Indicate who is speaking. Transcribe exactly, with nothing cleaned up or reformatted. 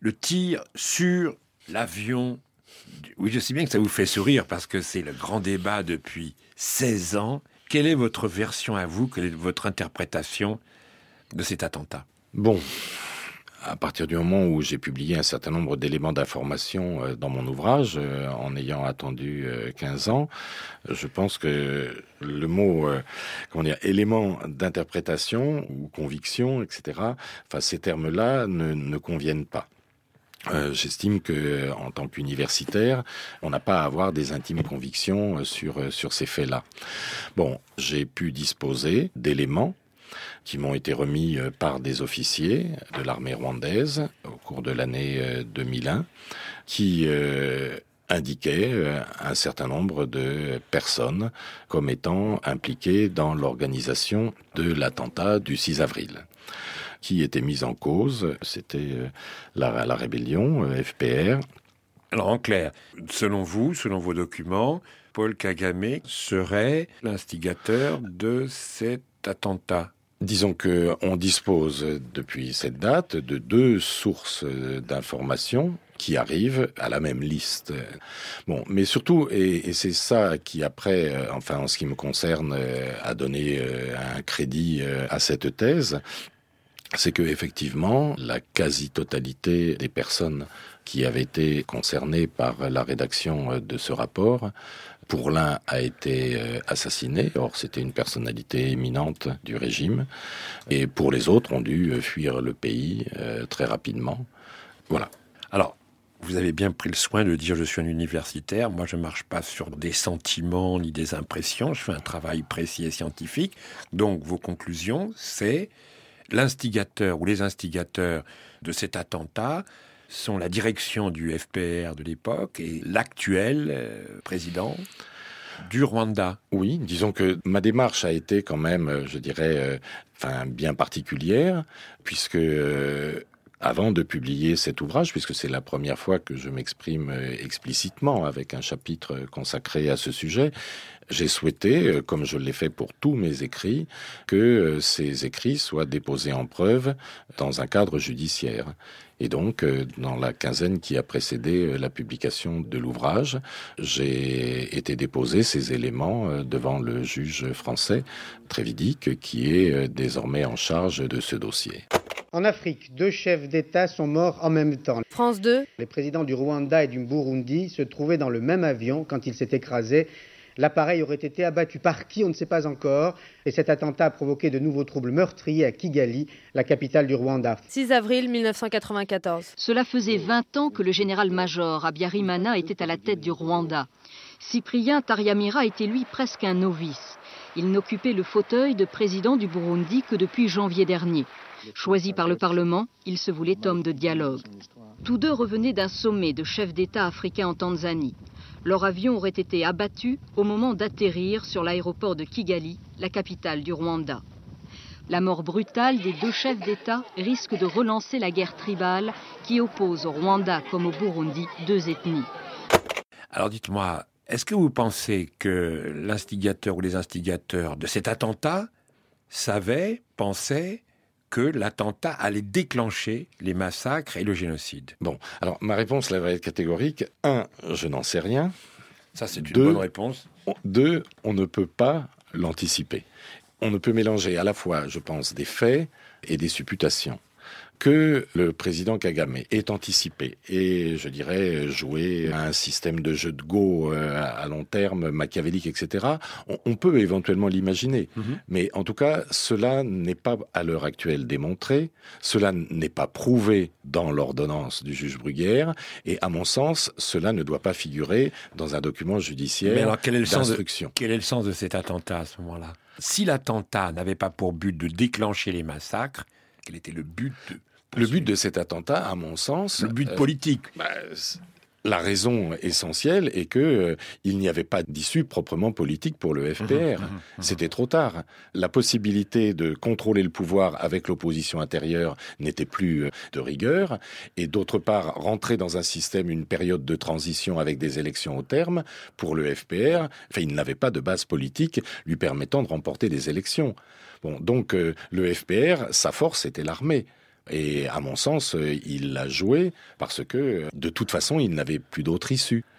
Speaker 1: le tir sur l'avion. Oui, je sais bien que ça vous fait sourire parce que c'est le grand débat depuis seize ans. Quelle est votre version à vous? Quelle est votre interprétation de cet attentat?
Speaker 2: Bon, à partir du moment où j'ai publié un certain nombre d'éléments d'information dans mon ouvrage, en ayant attendu quinze ans, je pense que le mot, comment dire, élément d'interprétation ou conviction, et cetera, enfin, ces termes-là ne, ne conviennent pas. Euh, j'estime que, en tant qu'universitaire, on n'a pas à avoir des intimes convictions sur sur ces faits-là. Bon, j'ai pu disposer d'éléments qui m'ont été remis par des officiers de l'armée rwandaise au cours de l'année deux mille un, qui euh, indiquaient un certain nombre de personnes comme étant impliquées dans l'organisation de l'attentat du six avril. Qui était mise en cause, c'était la, la rébellion, F P R.
Speaker 1: Alors en clair, selon vous, selon vos documents, Paul Kagame serait l'instigateur de cet attentat.
Speaker 2: Disons qu'on dispose depuis cette date de deux sources d'informations qui arrivent à la même liste. Bon, mais surtout, et, et c'est ça qui après, enfin en ce qui me concerne, a donné un crédit à cette thèse, c'est que effectivement, la quasi-totalité des personnes qui avaient été concernées par la rédaction de ce rapport, pour l'un a été assassiné, or c'était une personnalité éminente du régime, et pour les autres ont dû fuir le pays euh, très rapidement. Voilà.
Speaker 1: Alors, vous avez bien pris le soin de dire je suis un universitaire, moi je ne marche pas sur des sentiments ni des impressions, je fais un travail précis et scientifique, donc vos conclusions, c'est l'instigateur ou les instigateurs de cet attentat sont la direction du F P R de l'époque et l'actuel euh, président du Rwanda.
Speaker 2: Oui, disons que ma démarche a été quand même, je dirais, euh, enfin, bien particulière, puisque euh, avant de publier cet ouvrage, puisque c'est la première fois que je m'exprime explicitement avec un chapitre consacré à ce sujet, j'ai souhaité, comme je l'ai fait pour tous mes écrits, que ces écrits soient déposés en preuve dans un cadre judiciaire. Et donc, dans la quinzaine qui a précédé la publication de l'ouvrage, j'ai été déposer ces éléments devant le juge français, Trévidic, qui est désormais en charge de ce dossier.
Speaker 3: En Afrique, deux chefs d'État sont morts en même temps.
Speaker 4: France deux.
Speaker 3: Les présidents du Rwanda et du Burundi se trouvaient dans le même avion quand il s'est écrasé. L'appareil aurait été abattu par qui, on ne sait pas encore. Et cet attentat a provoqué de nouveaux troubles meurtriers à Kigali, la capitale du Rwanda.
Speaker 4: six avril mille neuf cent quatre-vingt-quatorze.
Speaker 5: Cela faisait vingt ans que le général-major Habyarimana était à la tête du Rwanda. Cyprien Taryamira était lui presque un novice. Il n'occupait le fauteuil de président du Burundi que depuis janvier dernier. Choisi par le Parlement, il se voulait homme de dialogue. Tous deux revenaient d'un sommet de chefs d'État africains en Tanzanie. Leur avion aurait été abattu au moment d'atterrir sur l'aéroport de Kigali, la capitale du Rwanda. La mort brutale des deux chefs d'État risque de relancer la guerre tribale qui oppose au Rwanda comme au Burundi deux ethnies.
Speaker 1: Alors dites-moi, est-ce que vous pensez que l'instigateur ou les instigateurs de cet attentat savaient, pensaient que l'attentat allait déclencher les massacres et le génocide?
Speaker 2: Bon, alors ma réponse là va être catégorique. Un, je n'en sais rien.
Speaker 1: Ça, c'est une
Speaker 2: deux,
Speaker 1: bonne réponse.
Speaker 2: Deux, on ne peut pas l'anticiper. On ne peut mélanger à la fois, je pense, des faits et des supputations. Que le président Kagame ait anticipé et, je dirais, joué à un système de jeu de go à long terme, machiavélique, et cetera, on, on peut éventuellement l'imaginer. Mm-hmm. Mais en tout cas, cela n'est pas à l'heure actuelle démontré, cela n'est pas prouvé dans l'ordonnance du juge Bruguière, et à mon sens, cela ne doit pas figurer dans un document judiciaire.
Speaker 1: Mais alors, quel est le sens de, quel est le sens de cet attentat à ce moment-là? Si l'attentat n'avait pas pour but de déclencher les massacres, quel était le but de...
Speaker 2: Le but de cet attentat, à mon sens...
Speaker 1: Le but euh, politique.
Speaker 2: Bah, la raison essentielle est que euh, il n'y avait pas d'issue proprement politique pour le F P R. Mmh, mmh, mmh. C'était trop tard. La possibilité de contrôler le pouvoir avec l'opposition intérieure n'était plus euh, de rigueur. Et d'autre part, rentrer dans un système, une période de transition avec des élections au terme, pour le F P R, enfin, il n'avait pas de base politique lui permettant de remporter des élections. Bon, donc euh, le F P R, sa force était l'armée. Et à mon sens, il l'a joué parce que, de toute façon, il n'avait plus d'autre issue.